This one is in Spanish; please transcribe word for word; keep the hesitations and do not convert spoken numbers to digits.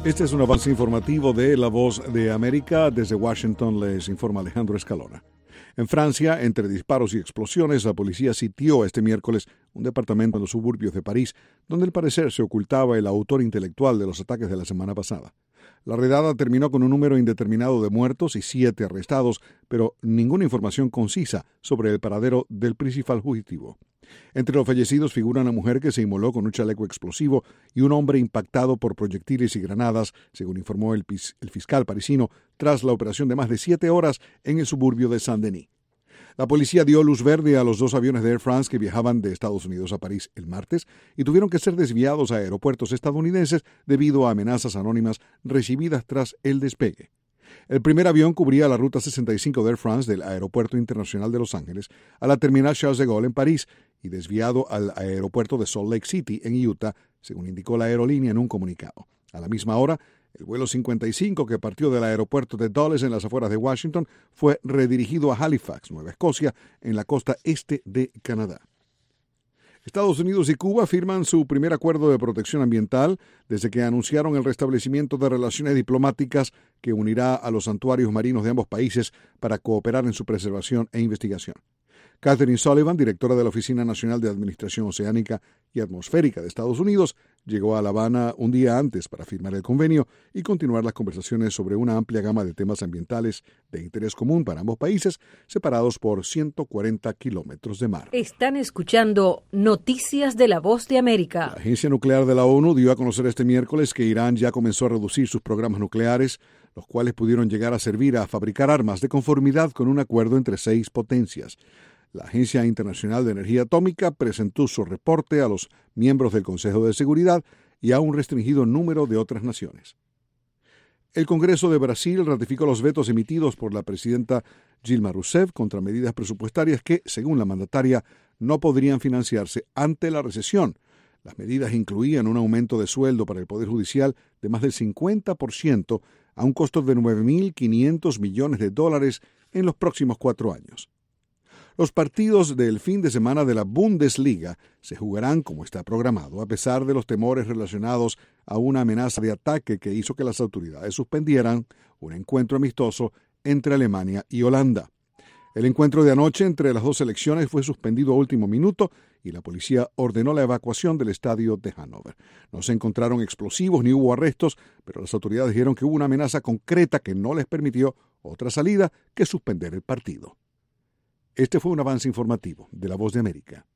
Este es un avance informativo de La Voz de América. Desde Washington les informa Alejandro Escalona. En Francia, entre disparos y explosiones, la policía sitió este miércoles un departamento en los suburbios de París, donde al parecer se ocultaba el autor intelectual de los ataques de la semana pasada. La redada terminó con un número indeterminado de muertos y siete arrestados, pero ninguna información concisa sobre el paradero del principal fugitivo. Entre los fallecidos figura una mujer que se inmoló con un chaleco explosivo y un hombre impactado por proyectiles y granadas, según informó el, el fiscal parisino, tras la operación de más de siete horas en el suburbio de Saint-Denis. La policía dio luz verde a los dos aviones de Air France que viajaban de Estados Unidos a París el martes y tuvieron que ser desviados a aeropuertos estadounidenses debido a amenazas anónimas recibidas tras el despegue. El primer avión cubría la ruta sesenta y cinco de Air France del Aeropuerto Internacional de Los Ángeles a la terminal Charles de Gaulle en París y desviado al aeropuerto de Salt Lake City en Utah, según indicó la aerolínea en un comunicado. A la misma hora, el vuelo cincuenta y cinco que partió del aeropuerto de Dulles en las afueras de Washington fue redirigido a Halifax, Nueva Escocia, en la costa este de Canadá. Estados Unidos y Cuba firman su primer acuerdo de protección ambiental desde que anunciaron el restablecimiento de relaciones diplomáticas que unirá a los santuarios marinos de ambos países para cooperar en su preservación e investigación. Catherine Sullivan, directora de la Oficina Nacional de Administración Oceánica y Atmosférica de Estados Unidos, llegó a La Habana un día antes para firmar el convenio y continuar las conversaciones sobre una amplia gama de temas ambientales de interés común para ambos países, separados por ciento cuarenta kilómetros de mar. Están escuchando Noticias de La Voz de América. La Agencia Nuclear de la ONU dio a conocer este miércoles que Irán ya comenzó a reducir sus programas nucleares, los cuales pudieron llegar a servir a fabricar armas de conformidad con un acuerdo entre seis potencias. La Agencia Internacional de Energía Atómica presentó su reporte a los miembros del Consejo de Seguridad y a un restringido número de otras naciones. El Congreso de Brasil ratificó los vetos emitidos por la presidenta Dilma Rousseff contra medidas presupuestarias que, según la mandataria, no podrían financiarse ante la recesión. Las medidas incluían un aumento de sueldo para el Poder Judicial de más del cincuenta por ciento a un costo de nueve mil quinientos millones de dólares en los próximos cuatro años. Los partidos del fin de semana de la Bundesliga se jugarán como está programado, a pesar de los temores relacionados a una amenaza de ataque que hizo que las autoridades suspendieran un encuentro amistoso entre Alemania y Holanda. El encuentro de anoche entre las dos selecciones fue suspendido a último minuto y la policía ordenó la evacuación del estadio de Hannover. No se encontraron explosivos ni hubo arrestos, pero las autoridades dijeron que hubo una amenaza concreta que no les permitió otra salida que suspender el partido. Este fue un avance informativo de La Voz de América.